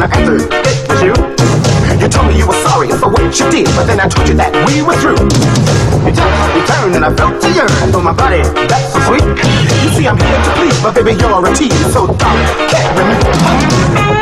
when I answered, it was you. You told me you were sorry for what you did, but then I told you that we were through. You touched, you turned, and I felt to yearn for my body, that's so sweet. You see, I'm here to please, but baby, you're a tease, so darling, carry me.